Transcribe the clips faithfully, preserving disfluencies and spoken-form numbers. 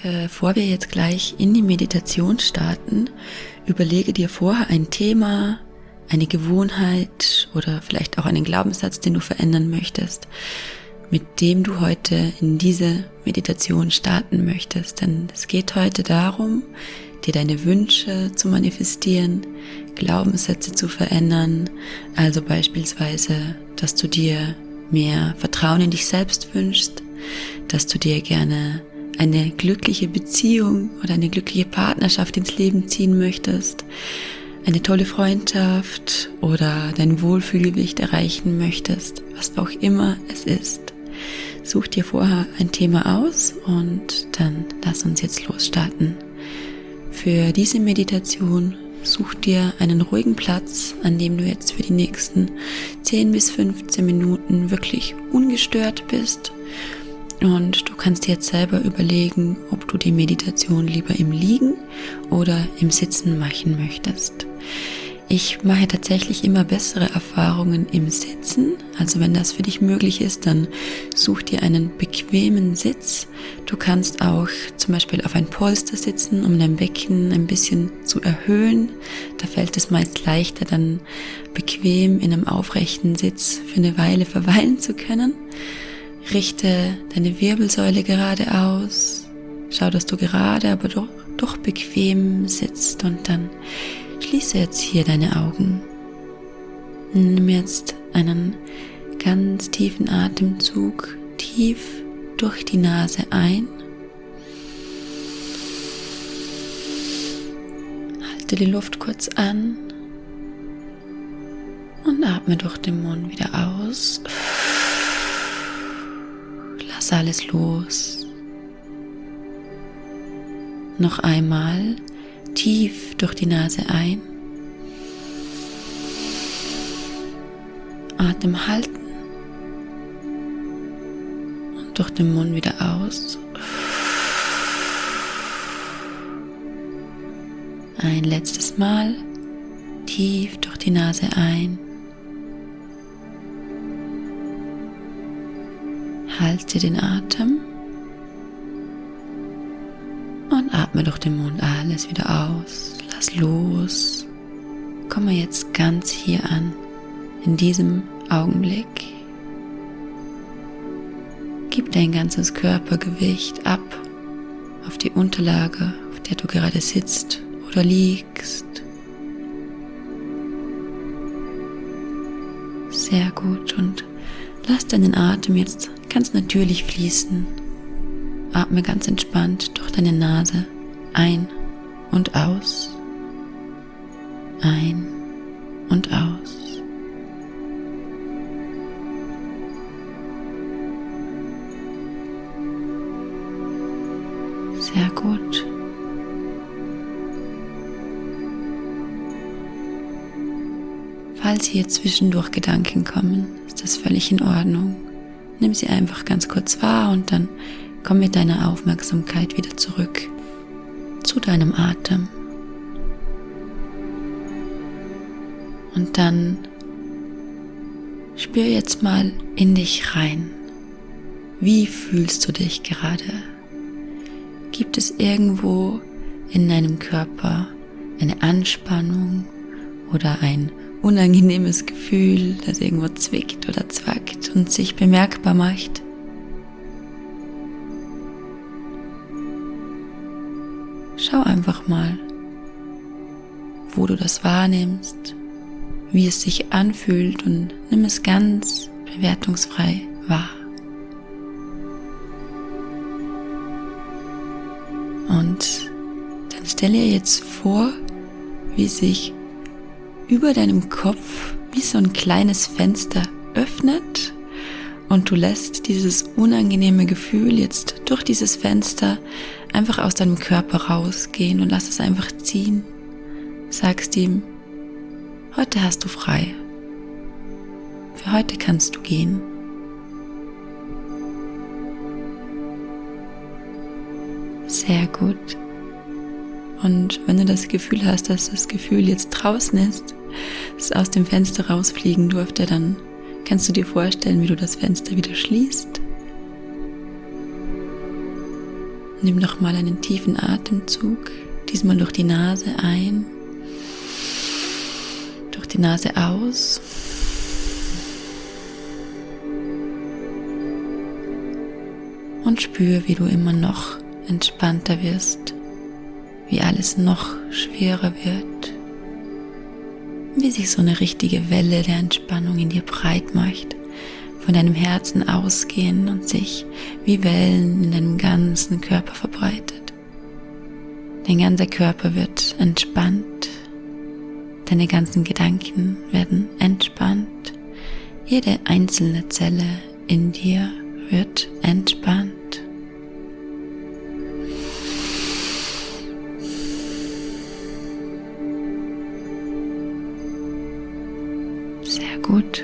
Bevor wir jetzt gleich in die Meditation starten, überlege dir vorher ein Thema, eine Gewohnheit oder vielleicht auch einen Glaubenssatz, den du verändern möchtest, mit dem du heute in diese Meditation starten möchtest. Denn es geht heute darum, dir deine Wünsche zu manifestieren, Glaubenssätze zu verändern, also beispielsweise, dass du dir mehr Vertrauen in dich selbst wünschst, dass du dir gerne eine glückliche Beziehung oder eine glückliche Partnerschaft ins Leben ziehen möchtest, eine tolle Freundschaft oder dein Wohlfühlgewicht erreichen möchtest, was auch immer es ist. Such dir vorher ein Thema aus und dann lass uns jetzt losstarten. Für diese Meditation such dir einen ruhigen Platz, an dem du jetzt für die nächsten zehn bis fünfzehn Minuten wirklich ungestört bist. Und du kannst dir jetzt selber überlegen, ob du die Meditation lieber im Liegen oder im Sitzen machen möchtest. Ich mache tatsächlich immer bessere Erfahrungen im Sitzen. Also wenn das für dich möglich ist, dann such dir einen bequemen Sitz. Du kannst auch zum Beispiel auf ein Polster sitzen, um dein Becken ein bisschen zu erhöhen. Da fällt es meist leichter, dann bequem in einem aufrechten Sitz für eine Weile verweilen zu können. Richte deine Wirbelsäule gerade aus. Schau, dass du gerade, aber doch, doch bequem sitzt und dann schließe jetzt hier deine Augen. Nimm jetzt einen ganz tiefen Atemzug tief durch die Nase ein. Halte die Luft kurz an und atme durch den Mund wieder aus. Lass alles los. Noch einmal tief durch die Nase ein. Atem halten und durch den Mund wieder aus. Ein letztes Mal tief durch die Nase ein. Halte den Atem und atme durch den Mund alles wieder aus. Lass los. Komme jetzt ganz hier an, in diesem Augenblick. Gib dein ganzes Körpergewicht ab auf die Unterlage, auf der du gerade sitzt oder liegst. Sehr gut, und lass deinen Atem jetzt ganz natürlich fließen. Atme ganz entspannt durch deine Nase ein und aus. Ein und aus. Sehr gut. Falls hier zwischendurch Gedanken kommen, ist das völlig in Ordnung. Nimm sie einfach ganz kurz wahr und dann komm mit deiner Aufmerksamkeit wieder zurück zu deinem Atem. Und dann spür jetzt mal in dich rein. Wie fühlst du dich gerade? Gibt es irgendwo in deinem Körper eine Anspannung oder ein unangenehmes Gefühl, das irgendwo zwickt oder zwackt und sich bemerkbar macht? Schau einfach mal, wo du das wahrnimmst, wie es sich anfühlt, und nimm es ganz bewertungsfrei wahr. Und dann stell dir jetzt vor, wie sich über deinem Kopf wie so ein kleines Fenster öffnet und du lässt dieses unangenehme Gefühl jetzt durch dieses Fenster einfach aus deinem Körper rausgehen und lass es einfach ziehen. Sagst ihm, heute hast du frei. Für heute kannst du gehen. Sehr gut. Und wenn du das Gefühl hast, dass das Gefühl jetzt draußen ist, es aus dem Fenster rausfliegen durfte, dann kannst du dir vorstellen, wie du das Fenster wieder schließt. Nimm nochmal einen tiefen Atemzug, diesmal durch die Nase ein, durch die Nase aus. Und spür, wie du immer noch entspannter wirst, wie alles noch schwerer wird, wie sich so eine richtige Welle der Entspannung in dir breit macht, von deinem Herzen ausgehen und sich wie Wellen in deinem ganzen Körper verbreitet. Dein ganzer Körper wird entspannt, deine ganzen Gedanken werden entspannt, jede einzelne Zelle in dir wird entspannt. Sehr gut.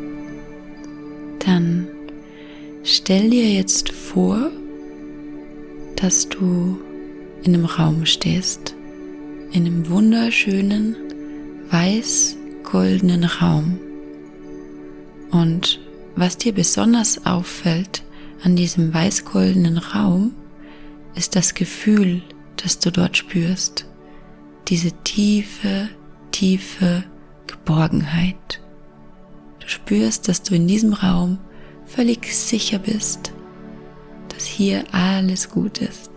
Dann stell dir jetzt vor, dass du in einem Raum stehst, in einem wunderschönen, weiß-goldenen Raum. Und was dir besonders auffällt an diesem weiß-goldenen Raum, ist das Gefühl, das du dort spürst. Diese tiefe, tiefe Geborgenheit. Du spürst, dass du in diesem Raum völlig sicher bist, dass hier alles gut ist.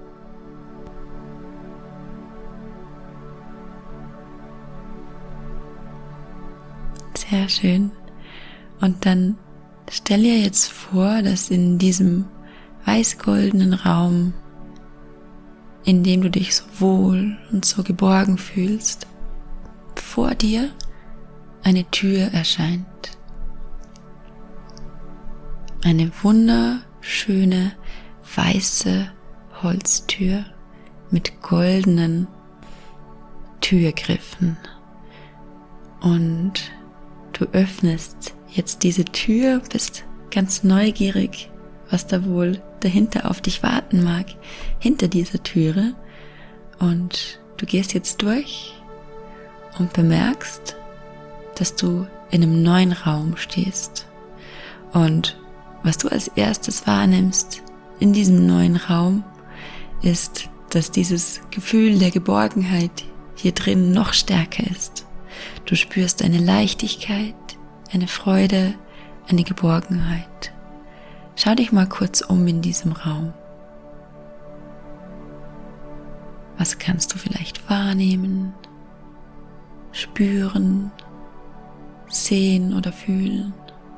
Sehr schön. Und dann stell dir jetzt vor, dass in diesem weiß-goldenen Raum, in dem du dich so wohl und so geborgen fühlst, vor dir eine Tür erscheint. Eine wunderschöne weiße Holztür mit goldenen Türgriffen. Und du öffnest jetzt diese Tür, bist ganz neugierig, was da wohl dahinter auf dich warten mag, hinter dieser Türe. Und du gehst jetzt durch und bemerkst, dass du in einem neuen Raum stehst. Und was du als erstes wahrnimmst in diesem neuen Raum, ist, dass dieses Gefühl der Geborgenheit hier drin noch stärker ist. Du spürst eine Leichtigkeit, eine Freude, eine Geborgenheit. Schau dich mal kurz um in diesem Raum. Was kannst du vielleicht wahrnehmen, spüren, sehen oder fühlen?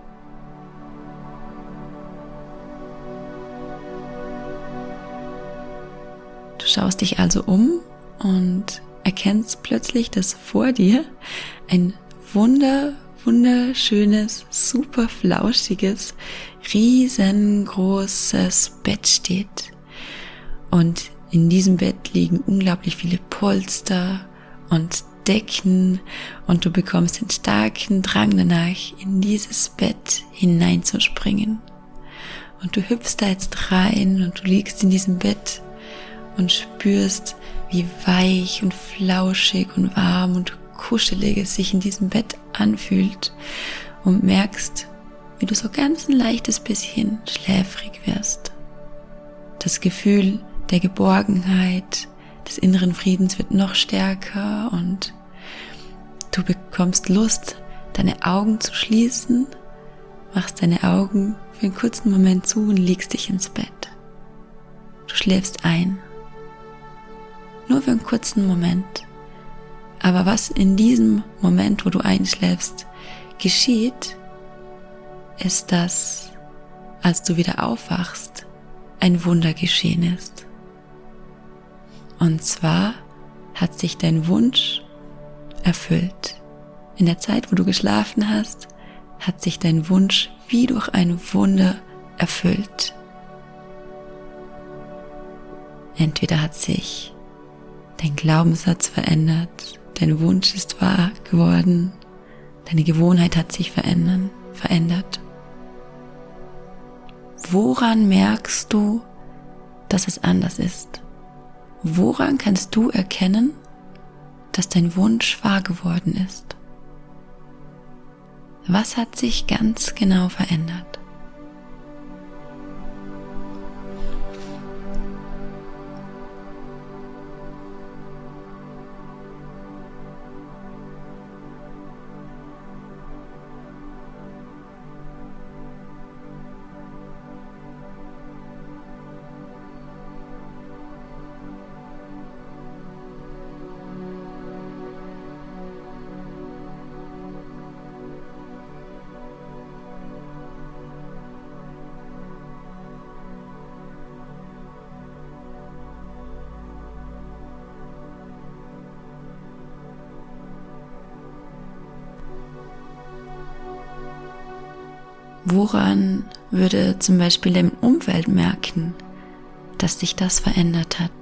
Du schaust dich also um und erkennst plötzlich, dass vor dir ein wunder, wunderschönes, super flauschiges, riesengroßes Bett steht. Und in diesem Bett liegen unglaublich viele Polster und Decken und du bekommst den starken Drang danach, in dieses Bett hineinzuspringen. Und du hüpfst da jetzt rein und du liegst in diesem Bett und spürst, wie weich und flauschig und warm und kuschelig es sich in diesem Bett anfühlt und merkst, wie du so ganz ein leichtes bisschen schläfrig wirst. Das Gefühl der Geborgenheit, des inneren Friedens wird noch stärker und du bekommst Lust, deine Augen zu schließen, machst deine Augen für einen kurzen Moment zu und legst dich ins Bett. Du schläfst ein. Nur für einen kurzen Moment. Aber was in diesem Moment, wo du einschläfst, geschieht, ist, dass, als du wieder aufwachst, ein Wunder geschehen ist. Und zwar hat sich dein Wunsch erfüllt. In der Zeit, wo du geschlafen hast, hat sich dein Wunsch wie durch ein Wunder erfüllt. Entweder hat sich dein Glaubenssatz verändert, dein Wunsch ist wahr geworden, deine Gewohnheit hat sich verändern, verändert. Woran merkst du, dass es anders ist? Woran kannst du erkennen, dass dein Wunsch wahr geworden ist? Was hat sich ganz genau verändert? Woran würde zum Beispiel dein Umfeld merken, dass sich das verändert hat?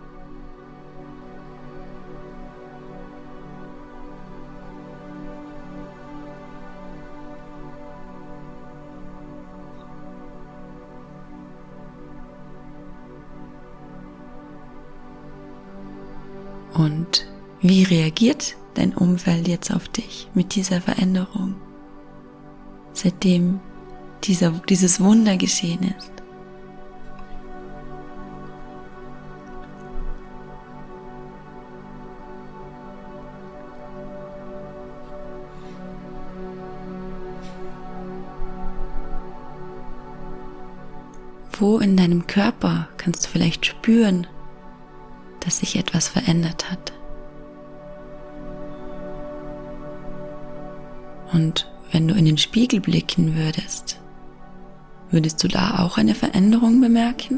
Und wie reagiert dein Umfeld jetzt auf dich mit dieser Veränderung, seitdem dieser, dieses Wunder geschehen ist? Wo in deinem Körper kannst du vielleicht spüren, dass sich etwas verändert hat? Und wenn du in den Spiegel blicken würdest, würdest du da auch eine Veränderung bemerken?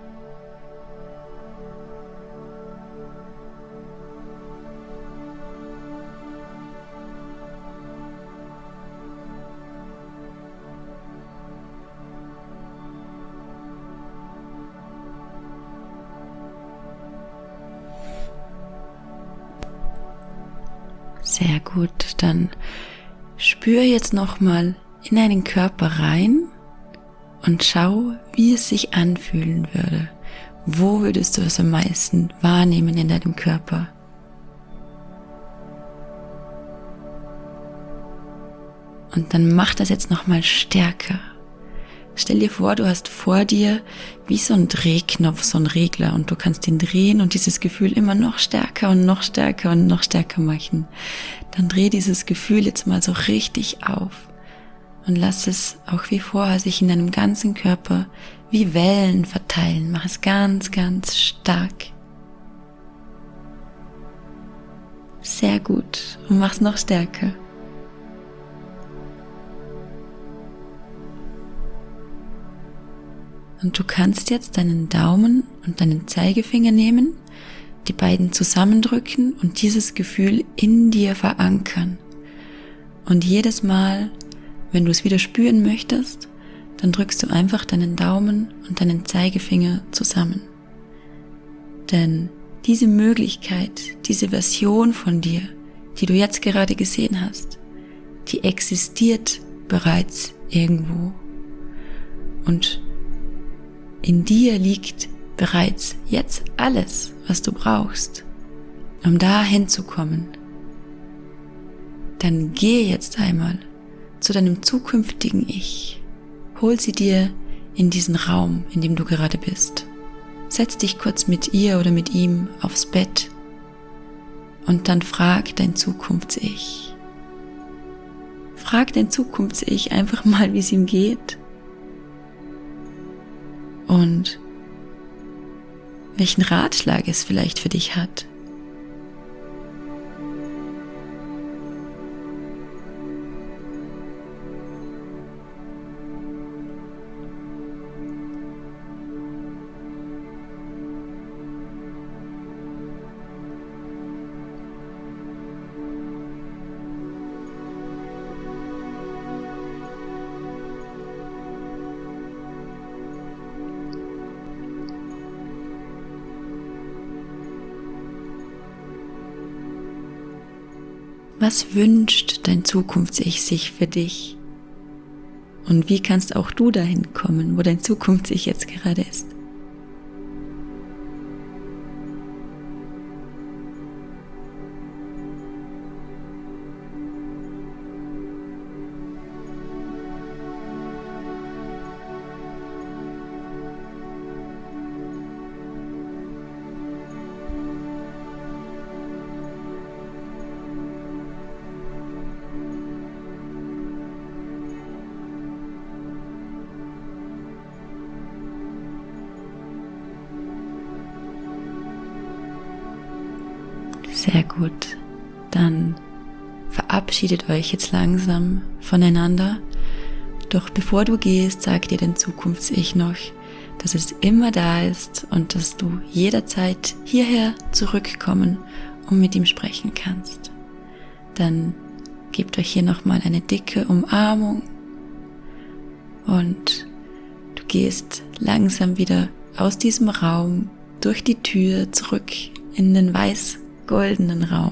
Sehr gut, dann spür jetzt nochmal in deinen Körper rein und schau, wie es sich anfühlen würde. Wo würdest du es am meisten wahrnehmen in deinem Körper? Und dann mach das jetzt nochmal stärker. Stell dir vor, du hast vor dir wie so ein Drehknopf, so ein Regler und du kannst ihn drehen und dieses Gefühl immer noch stärker und noch stärker und noch stärker machen. Dann dreh dieses Gefühl jetzt mal so richtig auf und lass es auch wie vorher sich in deinem ganzen Körper wie Wellen verteilen. Mach es ganz, ganz stark. Sehr gut und mach es noch stärker. Und du kannst jetzt deinen Daumen und deinen Zeigefinger nehmen, die beiden zusammendrücken und dieses Gefühl in dir verankern. Und jedes Mal, wenn du es wieder spüren möchtest, dann drückst du einfach deinen Daumen und deinen Zeigefinger zusammen. Denn diese Möglichkeit, diese Version von dir, die du jetzt gerade gesehen hast, die existiert bereits irgendwo. Und in dir liegt bereits jetzt alles, was du brauchst, um da hinzukommen. Dann geh jetzt einmal zu deinem zukünftigen Ich. Hol sie dir in diesen Raum, in dem du gerade bist. Setz dich kurz mit ihr oder mit ihm aufs Bett und dann frag dein Zukunfts-Ich. Frag dein Zukunfts-Ich einfach mal, wie es ihm geht. Und welchen Ratschlag es vielleicht für dich hat. Was wünscht dein Zukunfts-Ich sich für dich? Und wie kannst auch du dahin kommen, wo dein Zukunfts-Ich jetzt gerade ist? Sehr gut. Dann verabschiedet euch jetzt langsam voneinander. Doch bevor du gehst, sag dir dein Zukunfts-Ich noch, dass es immer da ist und dass du jederzeit hierher zurückkommen und mit ihm sprechen kannst. Dann gebt euch hier nochmal eine dicke Umarmung und du gehst langsam wieder aus diesem Raum durch die Tür zurück in den weiß-goldenen Raum.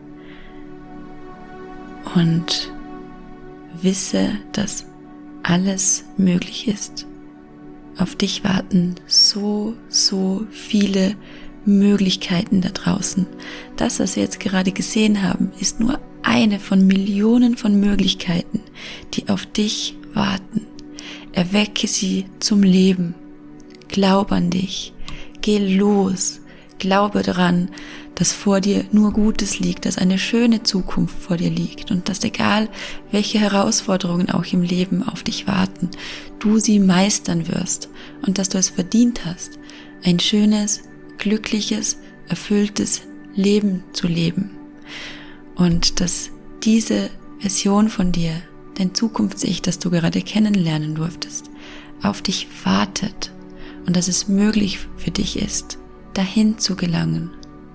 Und wisse, dass alles möglich ist. Auf dich warten so, so viele Möglichkeiten da draußen. Das, was wir jetzt gerade gesehen haben, ist nur eine von Millionen von Möglichkeiten, die auf dich warten. Erwecke sie zum Leben. Glaub an dich. Geh los. Glaube daran, dass vor dir nur Gutes liegt, dass eine schöne Zukunft vor dir liegt und dass egal, welche Herausforderungen auch im Leben auf dich warten, du sie meistern wirst und dass du es verdient hast, ein schönes, glückliches, erfülltes Leben zu leben. Und dass diese Version von dir, dein Zukunfts-Ich, das du gerade kennenlernen durftest, auf dich wartet und dass es möglich für dich ist, dahin zu gelangen.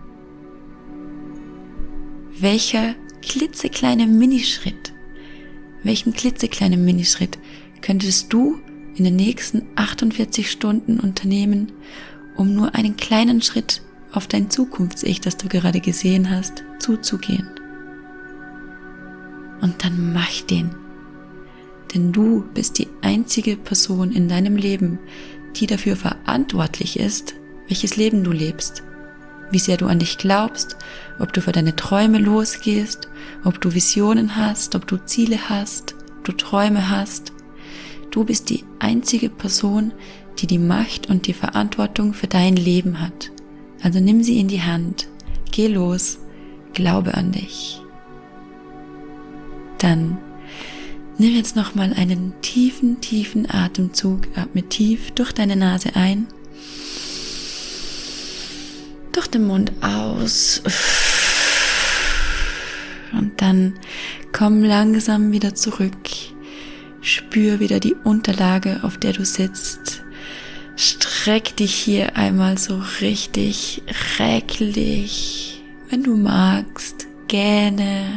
Welcher klitzekleine Minischritt, welchen klitzekleinen Minischritt könntest du in den nächsten achtundvierzig Stunden unternehmen, um nur einen kleinen Schritt auf dein Zukunfts-Ich, das du gerade gesehen hast, zuzugehen? Und dann mach den. Denn du bist die einzige Person in deinem Leben, die dafür verantwortlich ist, welches Leben du lebst, wie sehr du an dich glaubst, ob du für deine Träume losgehst, ob du Visionen hast, ob du Ziele hast, ob du Träume hast. Du bist die einzige Person, die die Macht und die Verantwortung für dein Leben hat. Also nimm sie in die Hand, geh los, glaube an dich. Dann nimm jetzt nochmal einen tiefen, tiefen Atemzug, atme tief durch deine Nase ein, durch den Mund aus und dann komm langsam wieder zurück, spür wieder die Unterlage, auf der du sitzt, streck dich hier einmal so richtig, räkel dich, wenn du magst, gähne.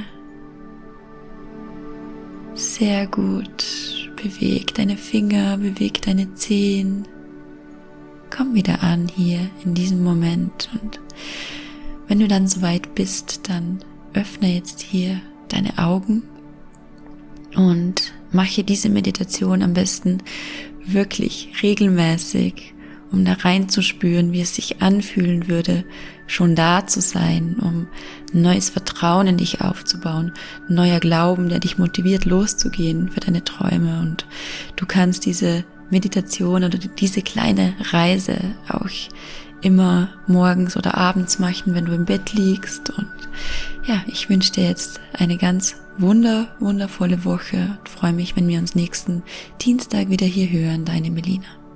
Sehr gut. Beweg deine Finger, beweg deine Zehen. Komm wieder an hier in diesem Moment und wenn du dann soweit bist, dann öffne jetzt hier deine Augen und mache diese Meditation am besten wirklich regelmäßig, um da reinzuspüren, wie es sich anfühlen würde, schon da zu sein, um ein neues Vertrauen in dich aufzubauen, ein neuer Glauben, der dich motiviert, loszugehen für deine Träume. Und du kannst diese Meditation oder diese kleine Reise auch immer morgens oder abends machen, wenn du im Bett liegst. Und ja, ich wünsche dir jetzt eine ganz wunder, wundervolle Woche und freue mich, wenn wir uns nächsten Dienstag wieder hier hören. Deine Melina.